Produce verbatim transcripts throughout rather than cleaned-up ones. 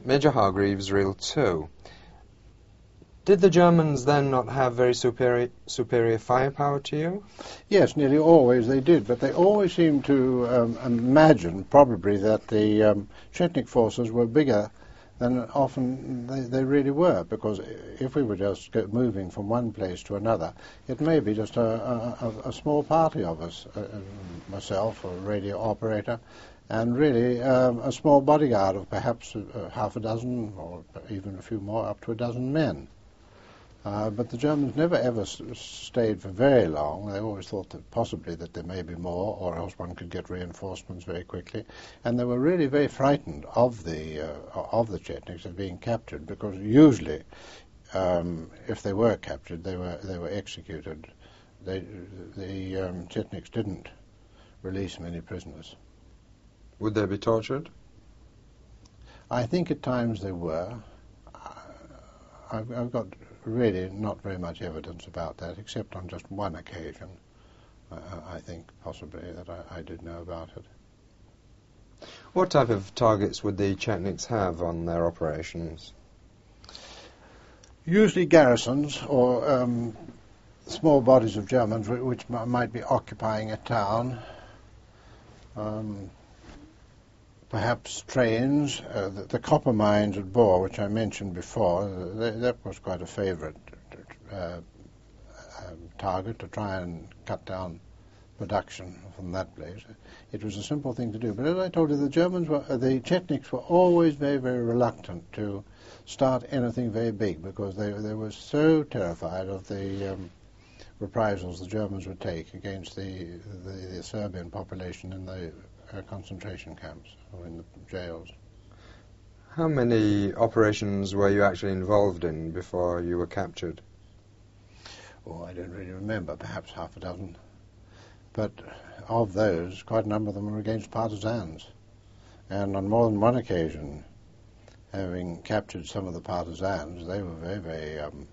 Major Hargreaves, Reel two. Did the Germans then not have very superior, superior firepower to you? Yes, nearly always they did, but they always seemed to um, imagine, probably, that the um, Chetnik forces were bigger than often they, they really were, because if we were just go moving from one place to another, it may be just a, a, a small party of us, uh, myself, a radio operator, and really um, a small bodyguard of perhaps uh, half a dozen, or even a few more, up to a dozen men. Uh, but the Germans never ever s stayed for very long. They always thought that possibly that there may be more, or else one could get reinforcements very quickly. And they were really very frightened of the uh, of the Chetniks of being captured, because usually, um, if they were captured, they were they were executed. They, the um, Chetniks didn't release many prisoners. Would they be tortured? I think at times they were. I've, I've got really not very much evidence about that, except on just one occasion, uh, I think, possibly, that I, I did know about it. What type of targets would the Chetniks have on their operations? Usually garrisons, or um, small bodies of Germans which m might be occupying a town. Um, Perhaps trains, uh, the, the copper mines at Bohr, which I mentioned before, uh, they, that was quite a favourite uh, um, target to try and cut down production from that place. It was a simple thing to do. But as I told you, the Germans were, uh, the Chetniks were always very, very reluctant to start anything very big, because they, they were so terrified of the um, reprisals the Germans would take against the, the, the Serbian population in the Uh, concentration camps or in the jails. How many operations were you actually involved in before you were captured? Oh, I don't really remember, perhaps half a dozen. But of those, quite a number of them were against partisans. And on more than one occasion, having captured some of the partisans, they were very, very um,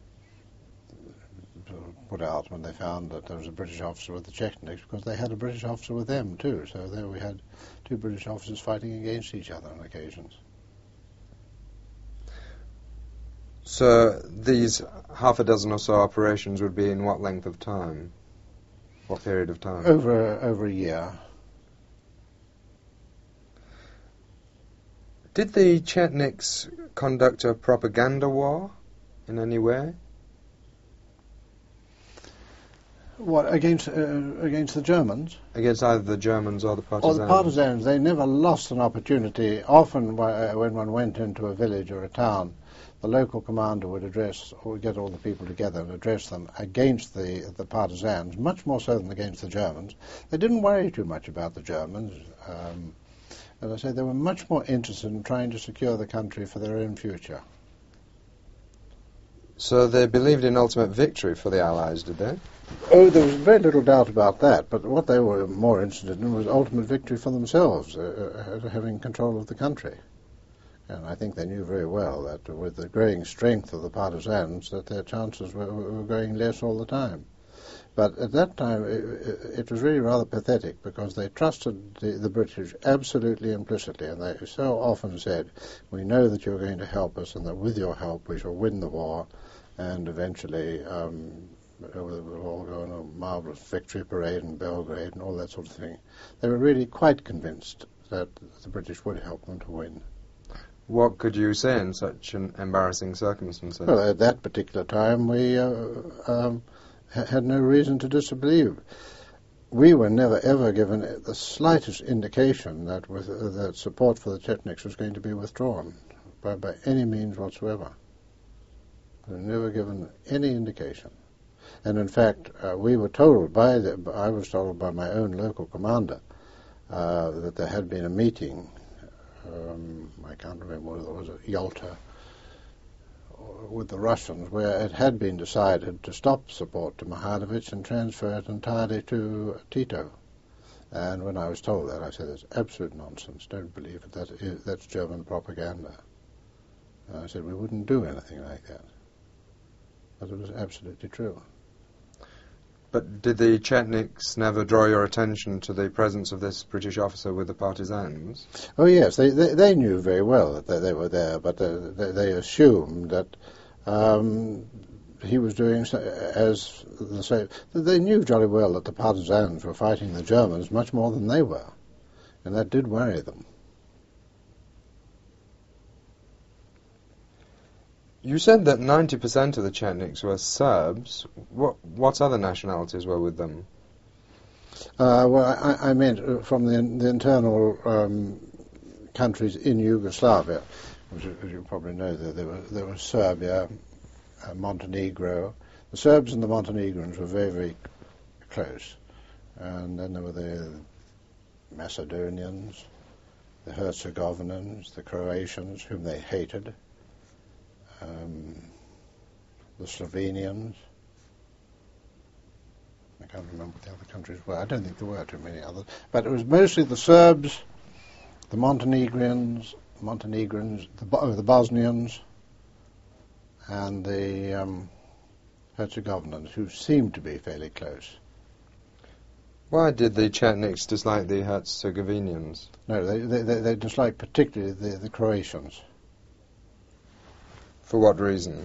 put out when they found that there was a British officer with the Chetniks, because they had a British officer with them too. So there we had two British officers fighting against each other on occasions. So these half a dozen or so operations would be in what length of time? What period of time? Over over a year. Did the Chetniks conduct a propaganda war in any way? What, against uh, against the Germans? Against either the Germans or the partisans? Or the partisans. They never lost an opportunity. Often uh, when one went into a village or a town, the local commander would address, or would get all the people together and address them against the, the partisans, much more so than against the Germans. They didn't worry too much about the Germans. Um, as I say, they were much more interested in trying to secure the country for their own future. So they believed in ultimate victory for the Allies, did they? Oh, there was very little doubt about that, but what they were more interested in was ultimate victory for themselves, uh, uh, having control of the country. And I think they knew very well that with the growing strength of the partisans, that their chances were, were growing less all the time. But at that time, it, it was really rather pathetic, because they trusted the, the British absolutely implicitly, and they so often said, we know that you're going to help us, and that with your help we shall win the war, and eventually um, we'll all go on a marvellous victory parade in Belgrade and all that sort of thing. They were really quite convinced that the British would help them to win. What could you say in such an embarrassing circumstances? Well, at that particular time, we uh, um, ha had no reason to disbelieve. We were never ever given the slightest indication that with, uh, that support for the Chetniks was going to be withdrawn by, by any means whatsoever. We were never given any indication. And in fact, uh, we were told by the, I was told by my own local commander uh, that there had been a meeting. Um, I can't remember whether it was at Yalta with the Russians, where it had been decided to stop support to Mihailovich and transfer it entirely to Tito. And when I was told that, I said, that's absolute nonsense. Don't believe it. That is, that's German propaganda. And I said, we wouldn't do anything like that. But it was absolutely true. But did the Chetniks never draw your attention to the presence of this British officer with the partisans? Oh yes, they they, they knew very well that they, they were there, but uh, they, they assumed that um, he was doing so, as the same. They knew jolly well that the partisans were fighting the Germans much more than they were, and that did worry them. You said that ninety percent of the Chetniks were Serbs. What what other nationalities were with them? Uh, well, I, I meant from the, the internal um, countries in Yugoslavia, which, as you probably know, there, there, were, there was Serbia, uh, Montenegro. The Serbs and the Montenegrins were very, very close. And then there were the Macedonians, the Herzegovinans, the Croatians, whom they hated, um, the Slovenians. I can't remember what the other countries were. I don't think there were too many others. But it was mostly the Serbs, the Montenegrins, Montenegrins, the, oh, the Bosnians, and the um, Herzegovinans, who seemed to be fairly close. Why did the Chetniks dislike the Herzegovinians? No, they they, they disliked particularly the, the Croatians. For what reason?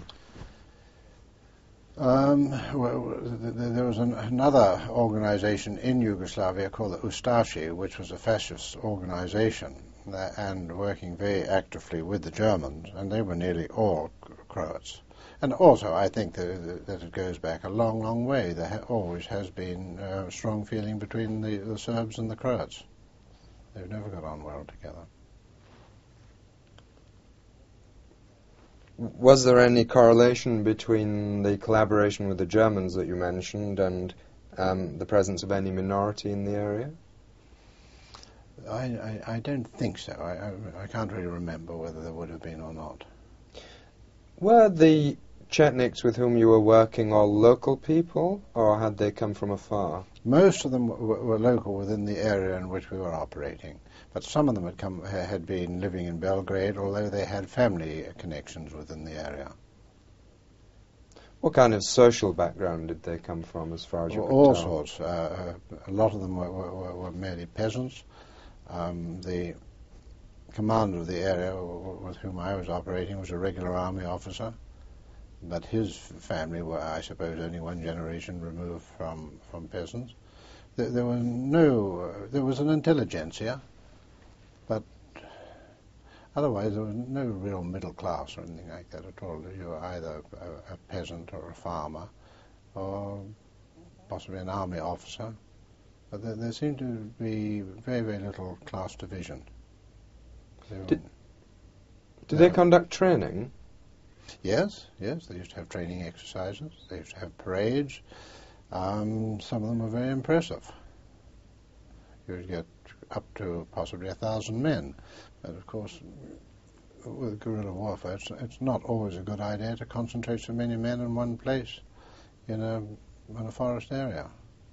Um, well, there was an, another organization in Yugoslavia called the Ustashi, which was a fascist organization uh, and working very actively with the Germans, and they were nearly all Croats. And also, I think that, that it goes back a long, long way. There ha- always has been a strong feeling between the, the Serbs and the Croats. They've never got on well together. Was there any correlation between the collaboration with the Germans that you mentioned and um, the presence of any minority in the area? I, I, I don't think so. I, I, I can't really remember whether there would have been or not. Were the Chetniks with whom you were working all local people, or had they come from afar? Most of them were, were local within the area in which we were operating, but some of them had come had been living in Belgrade, although they had family connections within the area. What kind of social background did they come from, as far as you Well, could all tell? sorts. Uh, a lot of them were, were, were merely peasants. Um, the commander of the area with whom I was operating was a regular army officer, but his family were, I suppose, only one generation removed from, from peasants. There, there was no, uh, there was an intelligentsia, but otherwise there was no real middle class or anything like that at all. You were either a, a peasant or a farmer, or possibly an army officer, but there, there seemed to be very, very little class division. They were, Did, did uh, they conduct training? Yes, yes, they used to have training exercises, they used to have parades. Um, some of them were very impressive. You would get up to possibly a thousand men. But of course, with guerrilla warfare, it's, it's not always a good idea to concentrate so many men in one place in a, in a forest area.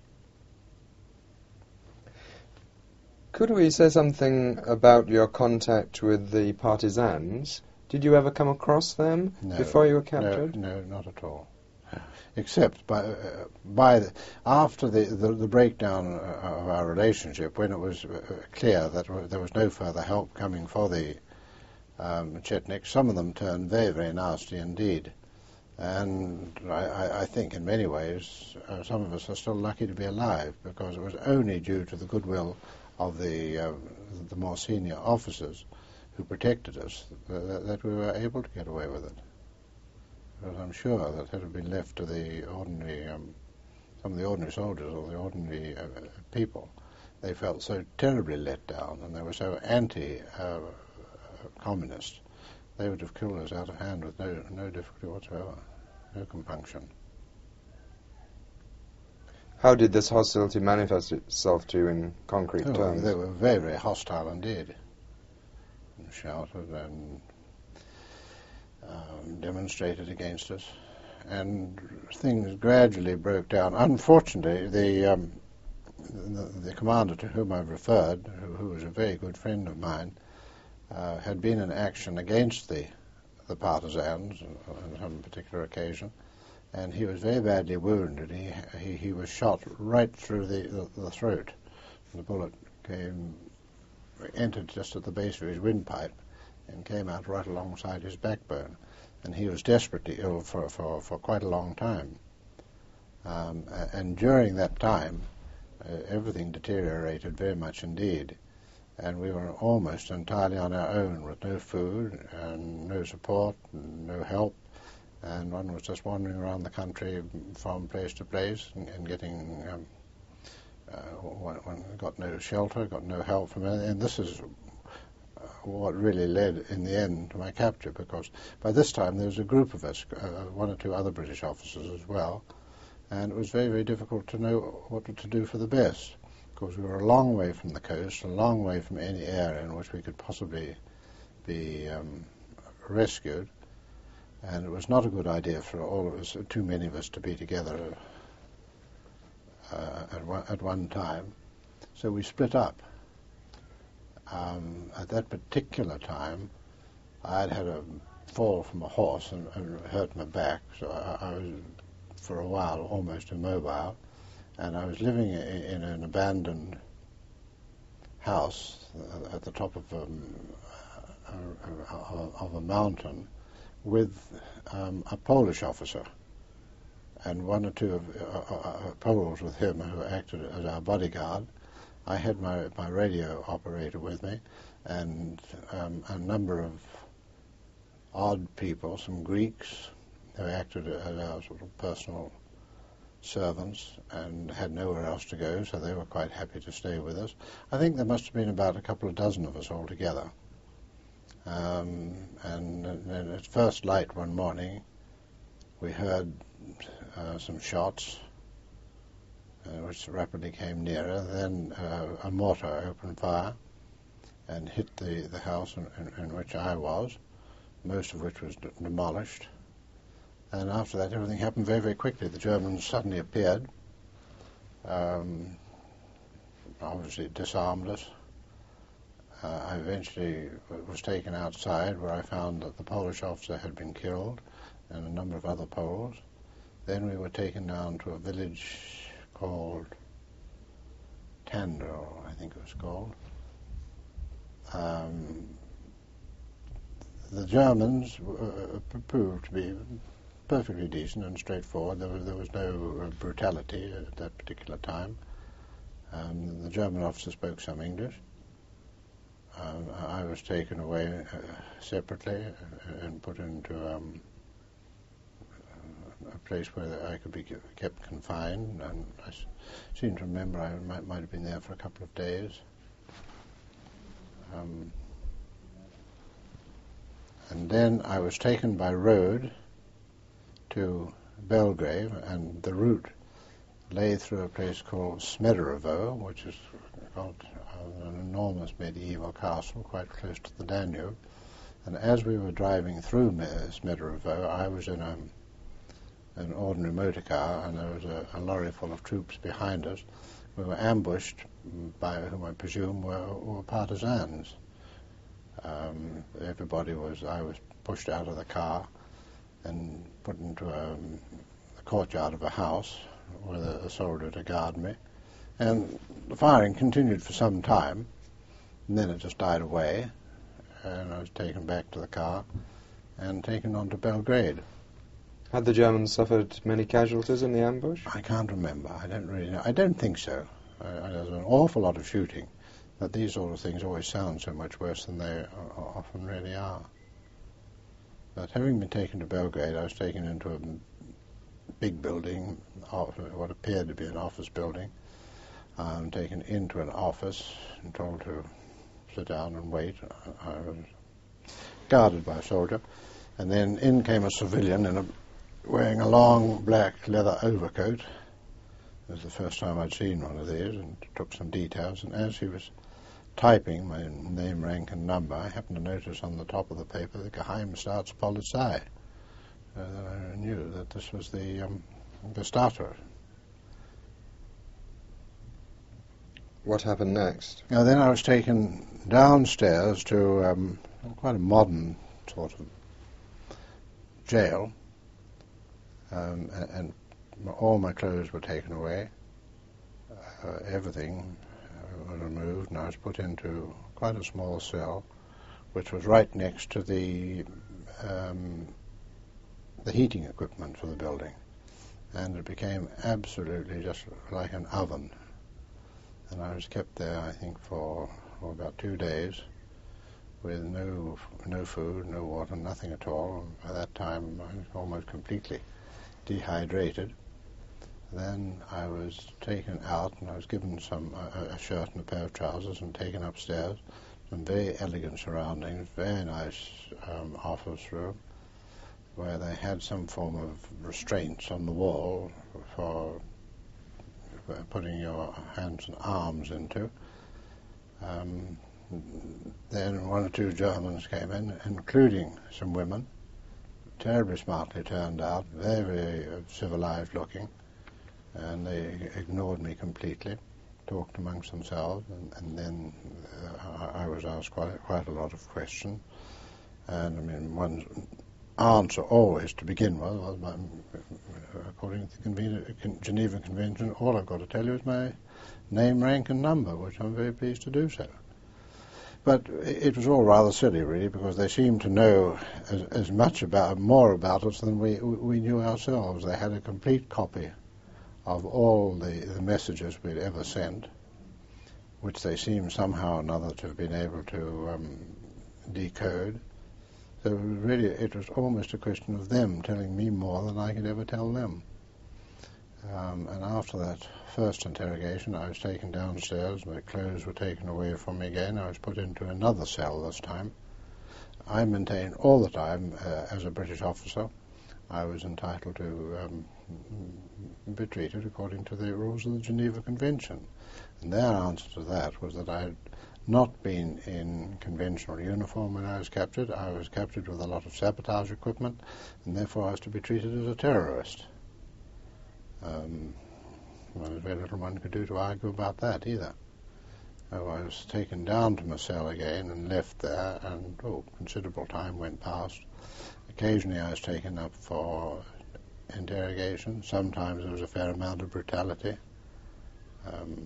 Could we say something about your contact with the partisans? Did you ever come across them No, before you were captured? No, no, not at all. Except by uh, by the, after the, the the breakdown of our relationship, when it was uh, clear that w- there was no further help coming for the um, Chetniks, some of them turned very, very nasty indeed. And I, I, I think in many ways uh, some of us are still lucky to be alive, because it was only due to the goodwill of the uh, the more senior officers who protected us that, that we were able to get away with it. Because I'm sure that had it been left to the ordinary, um, some of the ordinary soldiers or the ordinary uh, people, they felt so terribly let down and they were so anti-communist, uh, they would have killed us out of hand with no, no difficulty whatsoever, no compunction. How did this hostility manifest itself to you in concrete Oh, terms? they were very, very hostile indeed. And shouted and um, demonstrated against us. And things gradually broke down. Unfortunately, the um, the, the commander to whom I've referred, who, who was a very good friend of mine, uh, had been in action against the the partisans on some particular occasion, and he was very badly wounded. He he, he was shot right through the, the, the throat. The bullet came, entered just at the base of his windpipe and came out right alongside his backbone. And he was desperately ill for, for, for quite a long time. Um, and during that time, uh, everything deteriorated very much indeed. And we were almost entirely on our own with no food and no support and no help. And one was just wandering around the country from place to place and, and getting, um, uh, one, one got no shelter, got no help from it. And this is what really led in the end to my capture, because by this time there was a group of us, uh, one or two other British officers as well, and it was very, very difficult to know what to do for the best, because we were a long way from the coast, a long way from any area in which we could possibly be um, rescued. And it was not a good idea for all of us, too many of us, to be together uh, at, one, at one time. So we split up. Um, at that particular time, I had had a fall from a horse and, and hurt my back, so I, I was, for a while, almost immobile. And I was living in, in an abandoned house at the top of a, a, a, of a mountain, with um, a Polish officer and one or two of uh, uh, Poles with him who acted as our bodyguard. I had my, my radio operator with me, and um, a number of odd people, some Greeks who acted as our sort of personal servants and had nowhere else to go, so they were quite happy to stay with us. I think there must have been about a couple of dozen of us altogether. Um, and then at first light one morning, we heard uh, some shots, uh, which rapidly came nearer. Then uh, a mortar opened fire and hit the, the house in, in, in which I was, most of which was d- demolished. And after that, everything happened very, very quickly. The Germans suddenly appeared, um, obviously disarmed us. Uh, I eventually was taken outside, where I found that the Polish officer had been killed and a number of other Poles. Then we were taken down to a village called Tandor, I think it was called. Um, the Germans uh, proved to be perfectly decent and straightforward. There was, there was no brutality at that particular time. Um, the German officer spoke some English. Um, I was taken away uh, separately and put into um, a place where I could be kept confined, and I s- seem to remember I might, might have been there for a couple of days. Um, and then I was taken by road to Belgrave, and the route lay through a place called Smederevo, which is called uh, an enormous medieval castle quite close to the Danube. And as we were driving through Smederevo, I was in a, an ordinary motor car, and there was a, a lorry full of troops behind us. We were ambushed by whom I presume were, were partisans. Um, everybody was, I was pushed out of the car and put into a, a courtyard of a house with a, a soldier to guard me. And the firing continued for some time, and then it just died away, and I was taken back to the car and taken on to Belgrade. Had the Germans suffered many casualties in the ambush? I can't remember. I don't really know. I don't think so. Uh, there's an awful lot of shooting, but these sort of things always sound so much worse than they often really are. But having been taken to Belgrade, I was taken into a big building, what appeared to be an office building. I'm taken into an office and told to sit down and wait. I was guarded by a soldier. And then in came a civilian in a, wearing a long black leather overcoat. It was the first time I'd seen one of these, and took some details. And as he was typing my name, rank, and number, I happened to notice on the top of the paper the Geheimstaatspolizei. Uh, then I knew that this was the um, Gestapo. What happened next? Now then I was taken downstairs to um, quite a modern sort of jail, um, and, and all my clothes were taken away. Uh, everything uh, was removed, and I was put into quite a small cell, which was right next to the um, the heating equipment for the building, and it became absolutely just like an oven. And I was kept there, I think, for, for about two days, with no no food, no water, nothing at all. By that time, I was almost completely dehydrated. Then I was taken out, and I was given some a, a shirt and a pair of trousers, and taken upstairs. Some very elegant surroundings, very nice um, office room, where they had some form of restraints on the wall for, for putting your hands and arms into. Um, then one or two Germans came in, including some women, terribly smartly turned out, very, very uh, civilized looking, and they ignored me completely, talked amongst themselves, and, and then uh, I, I was asked quite, quite a lot of questions. And I mean, one's answer always to begin with was, my, according to the Conven- Geneva Convention, all I've got to tell you is my name, rank and number, which I'm very pleased to do so. But it was all rather silly, really, because they seemed to know as, as much about, more about us than we we knew ourselves. They had a complete copy of all the, the messages we'd ever sent, which they seemed somehow or another to have been able to um, decode. So it was really, it was almost a question of them telling me more than I could ever tell them. Um, and after that first interrogation, I was taken downstairs, my clothes were taken away from me again. I was put into another cell this time. I maintained all the time, uh, as a British officer, I was entitled to um, be treated according to the rules of the Geneva Convention. And their answer to that was that I had not been in conventional uniform when I was captured. I was captured with a lot of sabotage equipment, and therefore I was to be treated as a terrorist. Um, well, there's very little one could do to argue about that either. So I was taken down to my cell again and left there, and oh, considerable time went past. Occasionally I was taken up for interrogation. Sometimes there was a fair amount of brutality. Um,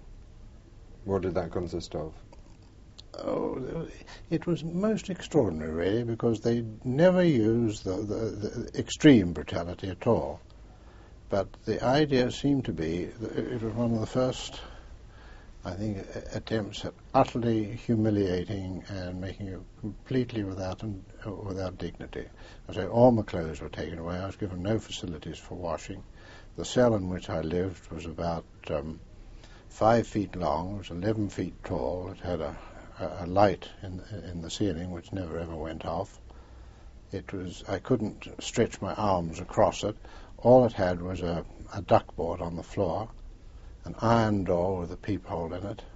What did that consist of? Oh, it was most extraordinary, really, because they never used the, the, the extreme brutality at all. But the idea seemed to be that it was one of the first, I think, attempts at utterly humiliating and making you completely without without dignity. I say all my clothes were taken away. I was given no facilities for washing. The cell in which I lived was about um, five feet long. It was eleven feet tall. It had a, a light in in the ceiling which never ever went off. It was I couldn't stretch my arms across it. All it had was a, a duckboard on the floor, an iron door with a peephole in it,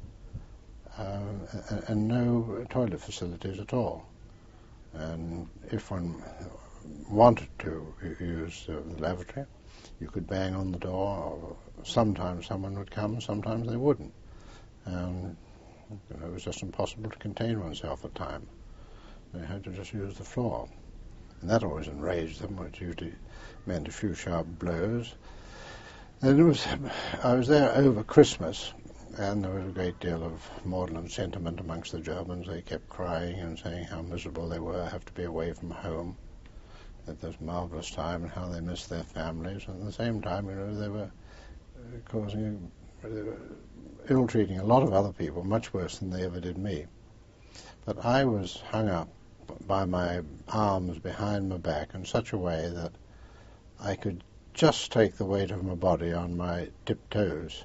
um, and, and no toilet facilities at all. And if one wanted to use uh, the lavatory, you could bang on the door, or sometimes someone would come, sometimes they wouldn't. And you know, it was just impossible to contain oneself at times. They had to just use the floor. And that always enraged them, which usually meant a few sharp blows. And it was, I was there over Christmas, and there was a great deal of maudlin sentiment amongst the Germans. They kept crying and saying how miserable they were, have to be away from home at this marvellous time, and how they missed their families. And at the same time, you know, they were causing, they were ill-treating a lot of other people, much worse than they ever did me. But I was hung up by my arms behind my back in such a way that I could just take the weight of my body on my tiptoes.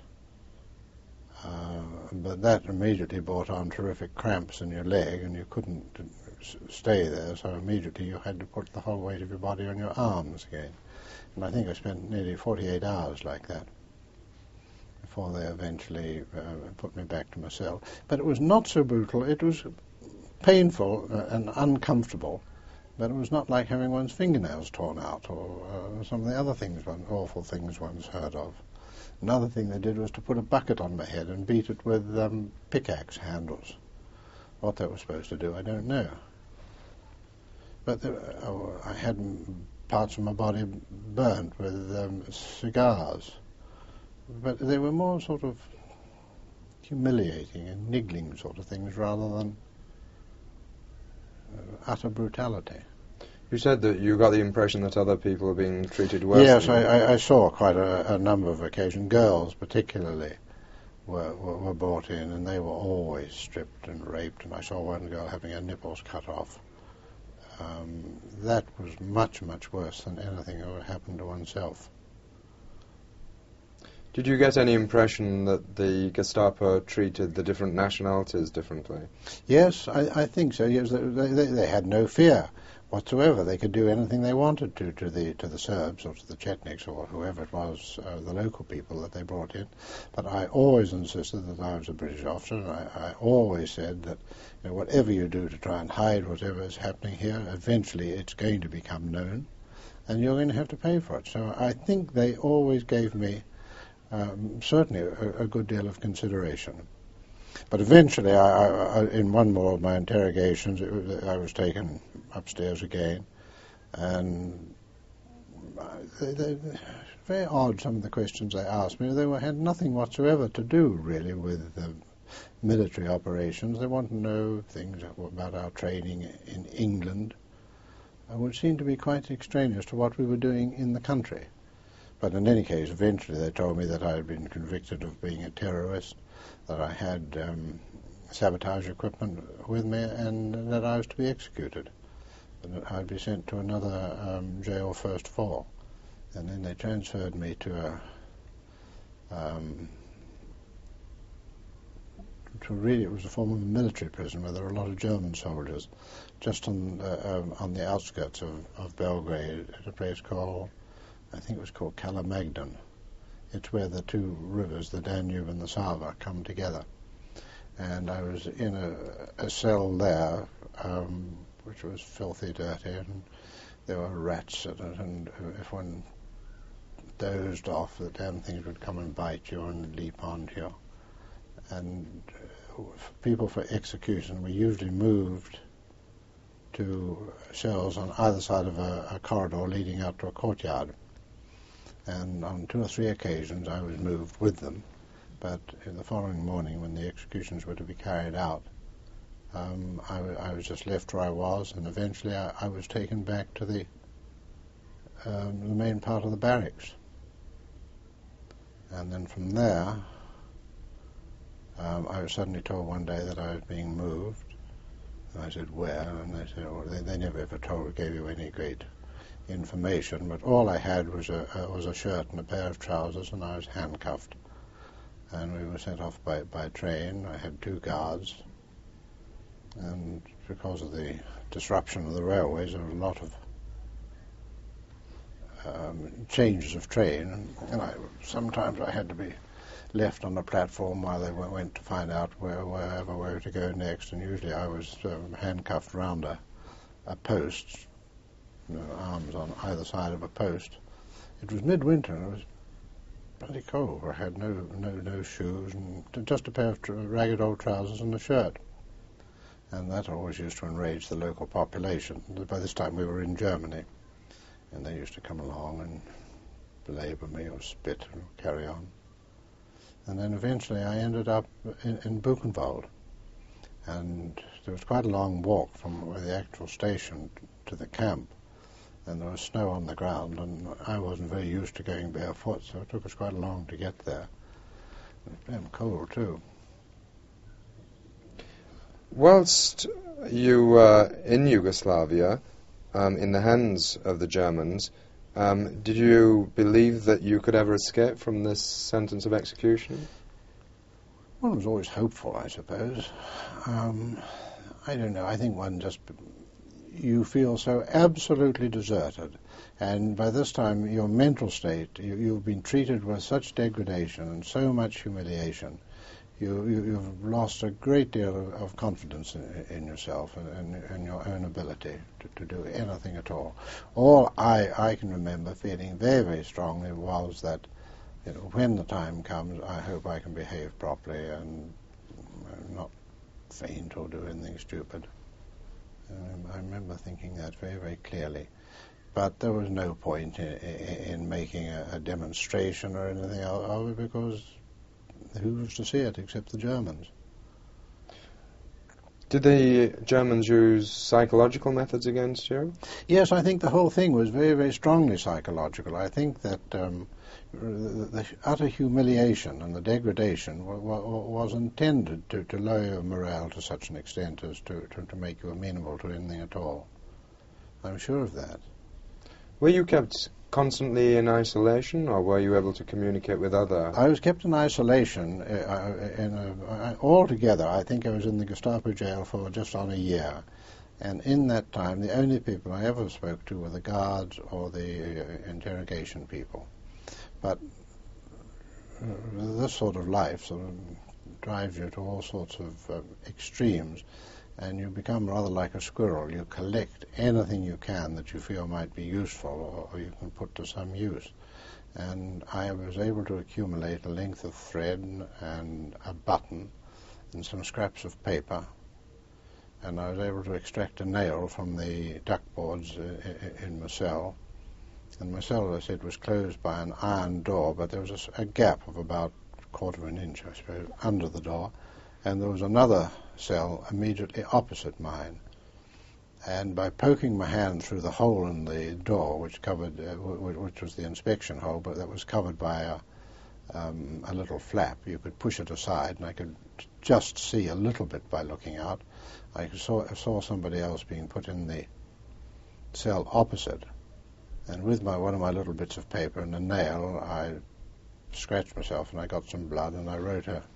Uh, but that immediately brought on terrific cramps in your leg, and you couldn't stay there, so immediately you had to put the whole weight of your body on your arms again. And I think I spent nearly forty-eight hours like that before they eventually uh, put me back to my cell. But it was not so brutal. It was painful and uncomfortable, but it was not like having one's fingernails torn out or uh, some of the other things, one, awful things one's heard of. Another thing they did was to put a bucket on my head and beat it with um, pickaxe handles. What they were supposed to do, I don't know. But there, oh, I had parts of my body burnt with um, cigars. But they were more sort of humiliating and niggling sort of things rather than uh, utter brutality. You said that you got the impression that other people were being treated worse. Yes, I, I, I saw quite a, a number of occasions. Girls, particularly, were, were, were brought in, and they were always stripped and raped. And I saw one girl having her nipples cut off. Um, that was much, much worse than anything that would happen to oneself. Did you get any impression that the Gestapo treated the different nationalities differently? Yes, I, I think so. Yes, they, they, they had no fear whatsoever. They could do anything they wanted to to the to the Serbs or to the Chetniks or whoever it was, uh, the local people that they brought in. But I always insisted that I was a British officer, and I, I always said that, you know, whatever you do to try and hide whatever is happening here, eventually it's going to become known, and you're going to have to pay for it. So I think they always gave me um, certainly a, a good deal of consideration. But eventually, I, I, in one more of my interrogations, it was, I was taken upstairs again, and they, they, very odd, some of the questions they asked me. They were, had nothing whatsoever to do, really, with uh, military operations. They wanted to know things about our training in England, uh, which seemed to be quite extraneous to what we were doing in the country. But in any case, eventually they told me that I had been convicted of being a terrorist, that I had um, sabotage equipment with me, and that I was to be executed. And that I'd be sent to another um, jail first of all. And then they transferred me to a, um, to really, it was a form of a military prison where there were a lot of German soldiers, just on, uh, um, on the outskirts of, of Belgrade, at a place called, I think it was called Kalamagdan. It's where the two rivers, the Danube and the Sava, come together. And I was in a, a cell there, um, which was filthy dirty, and there were rats in it, and if one dozed off, the damn things would come and bite you and leap onto you. And uh, people for execution were usually moved to cells on either side of a, a corridor leading out to a courtyard. And on two or three occasions I was moved with them, but in the following morning when the executions were to be carried out, um, I, w- I was just left where I was, and eventually I, I was taken back to the, um, the main part of the barracks. And then from there, um, I was suddenly told one day that I was being moved. And I said, where? And they said, well, they, they never ever told, gave you any great information, but all I had was a uh, was a shirt and a pair of trousers, and I was handcuffed. And we were sent off by by train. I had two guards, and because of the disruption of the railways, there were a lot of um, changes of train, and I, sometimes I had to be left on the platform while they went, went to find out where wherever we were to go next. And usually I was um, handcuffed round a, a post. You know, arms on either side of a post. It was midwinter and it was bloody cold. I had no no no shoes and just a pair of tr- ragged old trousers and a shirt. And that always used to enrage the local population. By this time we were in Germany, and they used to come along and belabor me or spit or carry on. And then eventually I ended up in, in Buchenwald, and there was quite a long walk from the actual station to the camp. And there was snow on the ground, and I wasn't very used to going barefoot, so it took us quite long to get there. It was damn cold, too. Whilst you were in Yugoslavia, um, in the hands of the Germans, um, did you believe that you could ever escape from this sentence of execution? One was always hopeful, I suppose. Um, I don't know, I think one just... you feel so absolutely deserted, and by this time your mental state, you, you've been treated with such degradation and so much humiliation, you, you, you've lost a great deal of, of confidence in, in yourself and, and, and your own ability to, to do anything at all. All I, I can remember feeling very, very strongly was that, you know, when the time comes, I hope I can behave properly and not faint or do anything stupid. Um, I remember thinking that very, very clearly. but there was no point in, in, in making a, a demonstration or anything of it, because who was to see it except the Germans? Did the Germans use psychological methods against you? Yes, I think the whole thing was very, very strongly psychological. I think that um, the, the utter humiliation and the degradation w- w- was intended to, to lower your morale to such an extent as to, to, to make you amenable to anything at all. I'm sure of that. Were you kept constantly in isolation, or were you able to communicate with other? I was kept in isolation. Uh, in a, uh, altogether, I think I was in the Gestapo jail for just on a year. And in that time, the only people I ever spoke to were the guards or the uh, interrogation people. But uh, this sort of life sort of drives you to all sorts of uh, extremes, and you become rather like a squirrel. You collect anything you can that you feel might be useful or, or you can put to some use. And I was able to accumulate a length of thread and a button and some scraps of paper. And I was able to extract a nail from the duck boards uh, in my cell. And my cell, as I said, was closed by an iron door, but there was a, a gap of about a quarter of an inch, I suppose, under the door. And there was another cell immediately opposite mine. And by poking my hand through the hole in the door, which covered, uh, w- which was the inspection hole, but that was covered by a, um, a little flap, you could push it aside, and I could just see a little bit by looking out. I saw, saw somebody else being put in the cell opposite, and with my one of my little bits of paper and a nail, I scratched myself, and I got some blood, and I wrote a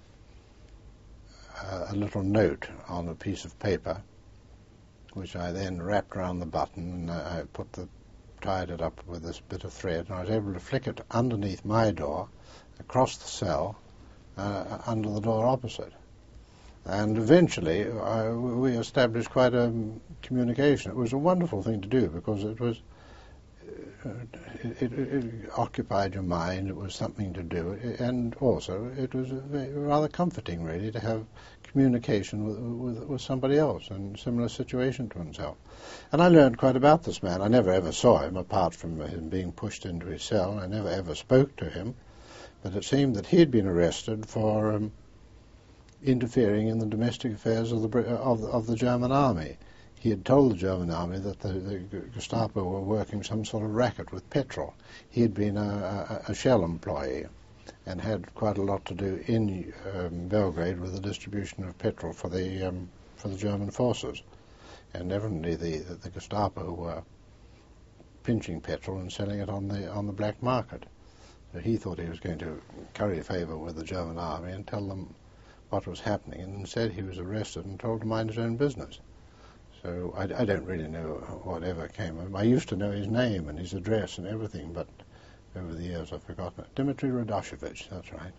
a little note on a piece of paper, which I then wrapped around the button, and I put the tied it up with this bit of thread, and I was able to flick it underneath my door, across the cell, uh, under the door opposite. And eventually I, we established quite a communication. It was a wonderful thing to do, because it was uh, it, it, it occupied your mind. It was something to do, and also it was rather comforting, really, to have communication with, with, with somebody else in a similar situation to himself. And I learned quite about this man. I never ever saw him, apart from him being pushed into his cell. I never ever spoke to him, but it seemed that he had been arrested for um, interfering in the domestic affairs of the, of, of the German army. He had told the German army that the, the Gestapo were working some sort of racket with petrol. He had been a, a, a Shell employee and had quite a lot to do in um, Belgrade with the distribution of petrol for the um, for the German forces. And evidently the, the, the Gestapo were pinching petrol and selling it on the on the black market. So he thought he was going to curry favour with the German army and tell them what was happening, and instead he was arrested and told to mind his own business. So I, I don't really know whatever came of him. I used to know his name and his address and everything, but over the years I've forgotten it. Dmitry Radashevich, that's right.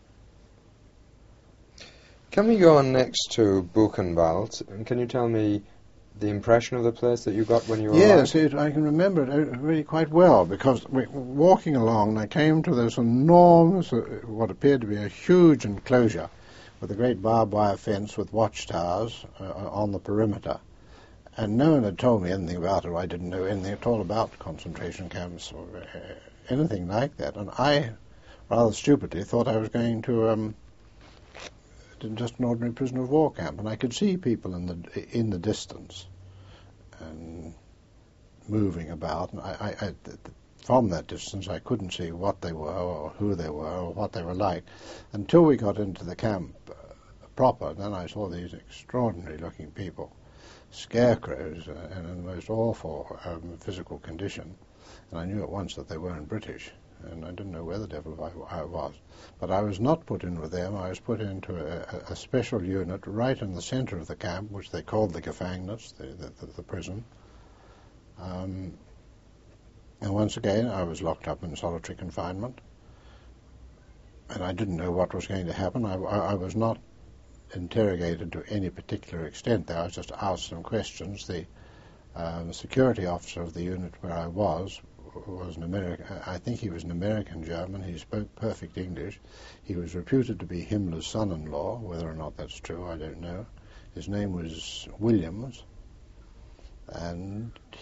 Can we go on next to Buchenwald, and can you tell me the impression of the place that you got when you were Yes, alive? it, I can remember it really quite well, because we, walking along, I came to this enormous, uh, what appeared to be a huge enclosure with a great barbed wire fence with watchtowers uh, on the perimeter. And no one had told me anything about it. I didn't know anything at all about concentration camps or uh, anything like that. And I, rather stupidly, thought I was going to um, just an ordinary prisoner of war camp. And I could see people in the in the distance and moving about. And I, I, I, from that distance, I couldn't see what they were or who they were or what they were like until we got into the camp uh, proper. Then I saw these extraordinary-looking people, scarecrows uh, and in the most awful um, physical condition, and I knew at once that they weren't British, and I didn't know where the devil I, I was. But I was not put in with them. I was put into a, a special unit right in the center of the camp, which they called the Gefängnis, the, the, the prison. Um, and once again, I was locked up in solitary confinement, and I didn't know what was going to happen. I, I, I was not interrogated to any particular extent there. I was just asked some questions. The um, security officer of the unit where I was was an American. I think he was an American German. He spoke perfect English. He was reputed to be Himmler's son-in-law. Whether or not that's true, I don't know. His name was Williams, and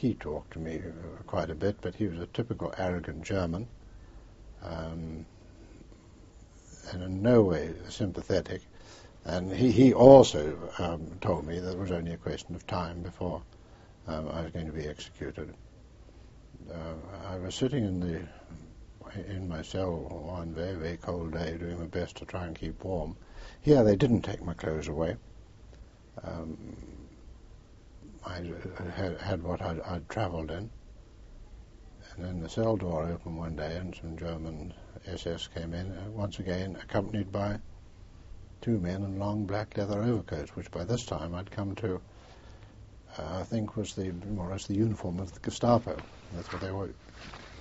he talked to me uh, quite a bit, but he was a typical arrogant German, um, and in no way sympathetic. And he, he also um, told me that it was only a question of time before um, I was going to be executed. Uh, I was sitting in the in my cell one very, very cold day, doing my best to try and keep warm. Here they didn't take my clothes away. Um, I had, had what I'd, I'd travelled in. And then the cell door opened one day and some German S S came in, uh, once again accompanied by two men in long black leather overcoats, which by this time I'd come to uh, I think was the more or less the uniform of the Gestapo. That's what they were.